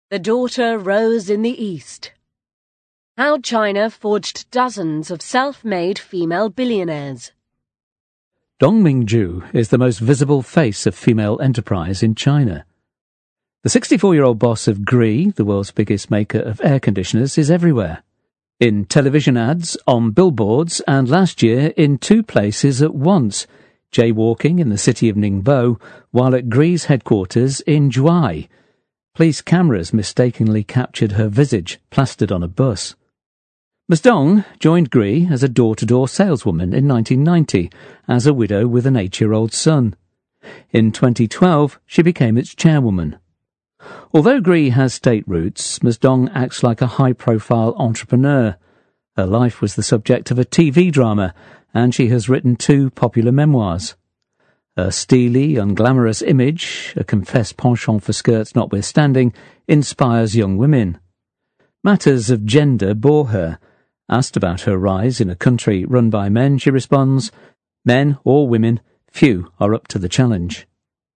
The daughter rose in the east. How China forged dozens of self-made female billionaires. Dong Mingju is the most visible face of female enterprise in China. The 64-year-old boss of Gree, the world's biggest maker of air conditioners, is everywhere. In television ads, on billboards, and last year in 2 places at once, jaywalking in the city of Ningbo, while at Gree's headquarters in Zhuai. Police cameras mistakenly captured her visage, plastered on a bus. Ms. Dong joined Gree as a door-to-door saleswoman in 1990, as a widow with an 8-year-old son. In 2012, she became its chairwoman. Although Gree has state roots, Ms. Dong acts like a high-profile entrepreneur. Her life was the subject of a TV drama, and she has written 2 popular memoirs. Her steely, unglamorous image, a confessed penchant for skirts notwithstanding, inspires young women. Matters of gender bore her. Asked about her rise in a country run by men, she responds, "Men or women, few are up to the challenge."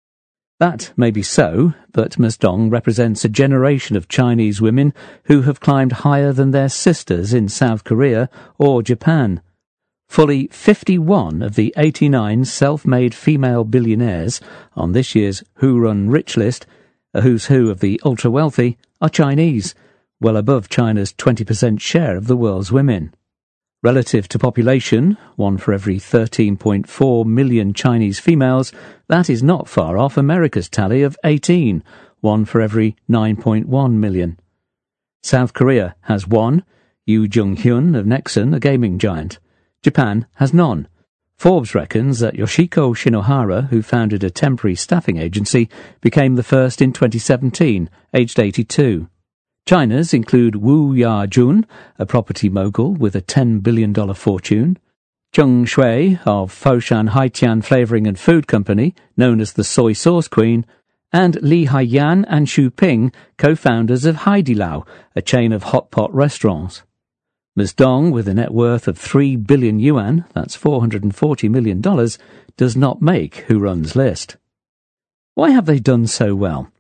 That may be so, but Ms. Dong represents a generation of Chinese women who have climbed higher than their sisters in South Korea or Japan. Fully 51 of the 89 self-made female billionaires on this year's Who Run Rich list, a who's who of the ultra-wealthy, are Chinese, well above China's 20% share of the world's women. Relative to population, 1 for every 13.4 million Chinese females, that is not far off America's tally of 18, 1 for every 9.1 million. South Korea has 1, Yoo Jung-hyun of Nexon, a gaming giant. Japan has none. Forbes reckons that Yoshiko Shinohara, who founded a temporary staffing agency, became the first in 2017, aged 82. China's include Wu Ya-jun, a property mogul with a $10 billion fortune, Zheng Shui of Foshan Haitian Flavoring and Food Company, known as the Soy Sauce Queen, and Li Haiyan and Xu Ping, co-founders of Haidilao, a chain of hot pot restaurants. Ms. Dong, with a net worth of 3 billion yuan, that's $440 million, does not make Who Run's list. Why have they done so well?